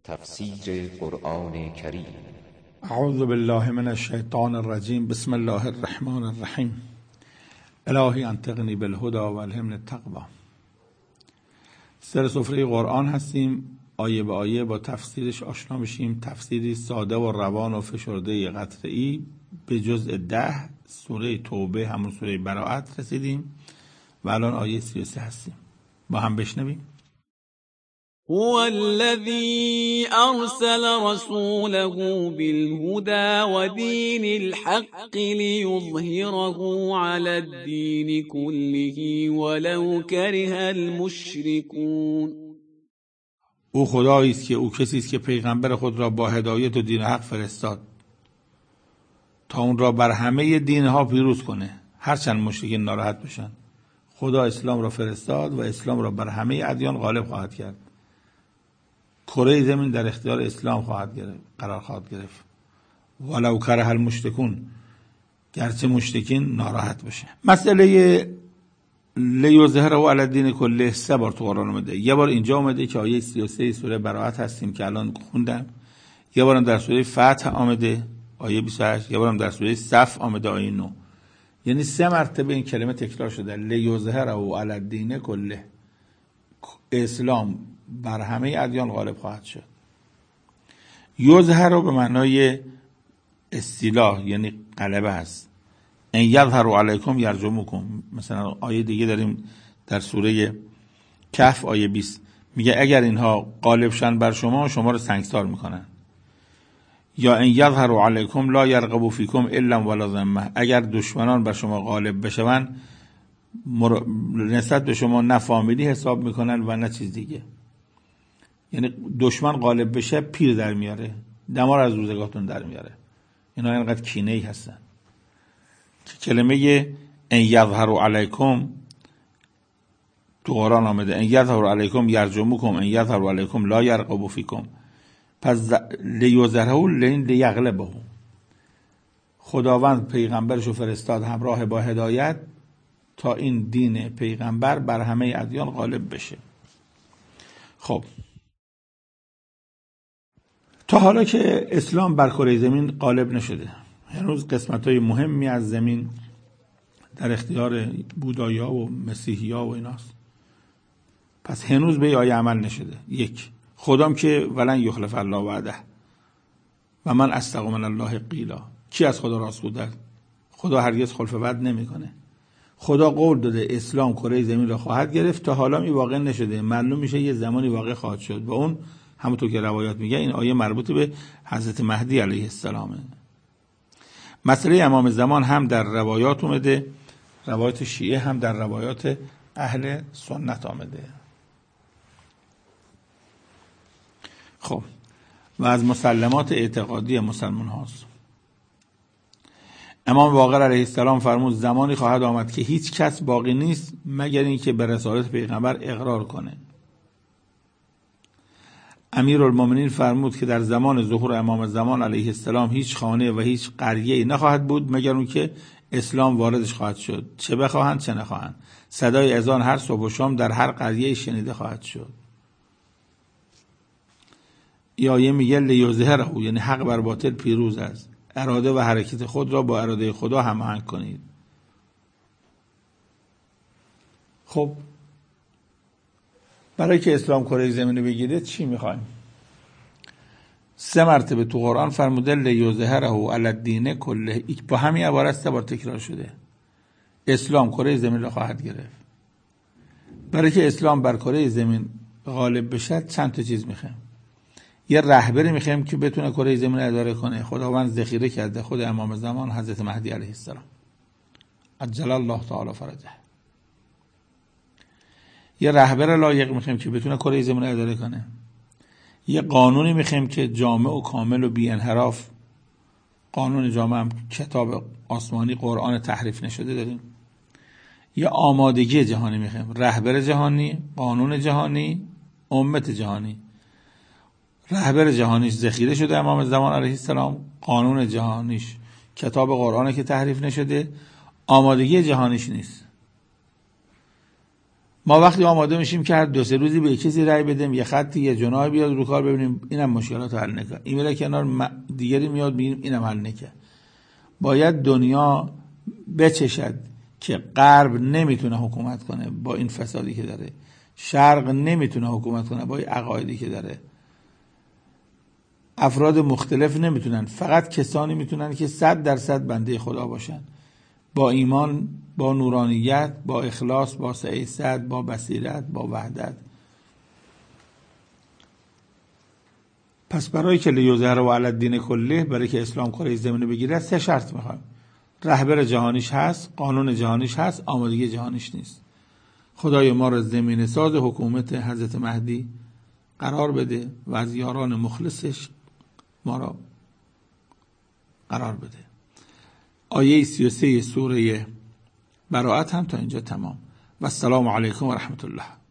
تفسیر قرآن کریم. اعوذ بالله من الشیطان الرجیم. بسم الله الرحمن الرحیم. الهی انطقنی بالهدی و الهمنی التقوی. سر سفره قرآن هستیم، آیه به آیه با تفسیرش آشنا میشیم. تفسیری ساده و روان و فشرده قطعی به جزء 10 سوره توبه، همون سوره براءت رسیدیم و الان آیه 33 هستیم. با هم بشنویم. هو الذي أرسل رسوله بالهدى ودين الحق ليظهره على الدين كله ولو كره المشركون. او خدایی است که او کسی است که پیغمبر خود را با هدایت و دین حق فرستاد تا اون را بر همه دینها پیروز کنه، هرچند مشرکین ناراحت بشن. خدا اسلام را فرستاد و اسلام را بر همه ادیان غالب خواهد کرد. کره زمین در اختیار اسلام قرار خواهد گرفت. ولو کره المشرکون، گرچه مشرکین ناراحت بشه. مسئله لیظهره علی الدین کله 3 بار تو قرآن اومده. یه بار اینجا اومده که آیه 33 سوره براءت هستیم که الان خوندم. یه بارم در سوره فتح آمده آیه 28. یه بارم در سوره صف آمده آیه 9. یعنی 3 مرتبه این کلمه تکرار شده. لیظهره علی الدین کله، اسلام بر همه ادیان غالب خواهد شد. یظهر رو به معنای استیلاح یعنی غلبه است. ان یظهروا علیکم یرجموکم. مثلا آیه دیگه داریم در سوره کهف آیه 20 میگه اگر اینها غالب شن بر شما رو سنگسار میکنن. یا ان یظهروا علیکم لا یرقبوا فیکم الا ولا ذمه. اگر دشمنان بر شما غالب بشون نسبت به شما نه فامیلی حساب میکنن و نه چیز دیگه. یعنی دشمن غالب بشه پیر در میاره، دمار از روزگارتون در میاره. اینا اینقدر کینه‌ای هستن که کلمه ان یظهروا علیکم تو قرآن آمده. ان یظهروا علیکم یرجموکم ان یظهروا علیکم لا یرقبوا فیکم. پس لیظهره لیغلبه. خداوند پیغمبرشو فرستاد همراه با هدایت تا این دین پیغمبر بر همه ادیان غالب بشه. خب تا حالا که اسلام بر کره زمین غالب نشده، هنوز قسمت‌های مهمی از زمین در اختیار بودایا و مسیحیا و ایناست. پس هنوز به آیه عمل نشده. یک، خدام که ولن یخلف الله وعده و من اصدق من الله قیلا. کی از خدا راست بوده؟ خدا هرگز خلف وعده نمیکنه. خدا قول داده اسلام کره زمین را خواهد گرفت. تا حالا این واقع نشده، معلوم میشه یه زمانی واقع خواهد شد و اون همونطور که روایات میگه این آیه مربوط به حضرت مهدی علیه السلامه. مسئله امام زمان هم در روایات اومده، روایات شیعه هم در روایات اهل سنت آمده. خب و از مسلمات اعتقادی مسلمان هاست. امام باقر علیه السلام فرمود زمانی خواهد آمد که هیچ کس باقی نیست مگر اینکه به رسالت پیغمبر اقرار کنه. امیرالمومنین فرمود که در زمان ظهور امام زمان علیه السلام هیچ خانه و هیچ قریه‌ای نخواهد بود مگر اون که اسلام واردش خواهد شد، چه بخواهند چه نخواهند. صدای اذان هر صبح و شام در هر قریه شنیده خواهد شد. آیه میگه لیظهره، یعنی حق بر باطل پیروز است. اراده و حرکت خود را با اراده خدا هماهنگ کنید. خب برای که اسلام کره زمین رو بگیره چی میخوایم؟ 3 مرتبه تو قرآن فرموده لیظهره علی الدین کله. با همین عبارت 3 بار تکرار شده. اسلام کره زمین رو خواهد گرفت. برای که اسلام بر کره زمین غالب بشه چند تا چیز میخوایم. یه رهبری میخوایم که بتونه کره زمین اداره کنه. خداوند ذخیره کرده خود امام زمان حضرت مهدی علیه السلام عجل الله تعالی فرجه. یه رهبر لایق میخوایم که بتونه کره زمین اداره کنه. یه قانونی میخوایم که جامع و کامل و بی انحراف. قانون جامع هم کتاب آسمانی قرآن تحریف نشده داریم. یه آمادگی جهانی میخوایم. رهبر جهانی، قانون جهانی، امت جهانی. رهبر جهانیش ذخیره شده امام زمان علیه السلام، قانون جهانیش کتاب قرآن که تحریف نشده، آمادگی جهانیش نیست. ما وقتی آماده میشیم که هر 2-3 روزی به کسی رأی بدیم، یه خطی یه جناحی بیاد رو کار، ببینیم اینم مشکلات حل نکنه، این میره کنار، دیگری میاد ببینیم اینم حل نکنه. باید دنیا بچشد که غرب نمیتونه حکومت کنه با این فسادی که داره، شرق نمیتونه حکومت کنه با این عقایدی که داره، افراد مختلف نمیتونن، فقط کسانی میتونن که 100% بنده خدا باشن، با ایمان، با نورانیت، با اخلاص، با سعیست، با بصیرت، با وحدت. پس برای که لیظهره علی الدین کله، برای که اسلام کره زمینه بگیره 3 شرط میخوایم. رهبر جهانیش هست، قانون جهانیش هست، آمادگی جهانیش نیست. خدای ما را زمینه ساز حکومت حضرت مهدی قرار بده و از یاران مخلصش ما را قرار بده. آیه 33 سوره براءت هم تا اینجا تمام. و السلام علیکم و رحمت الله.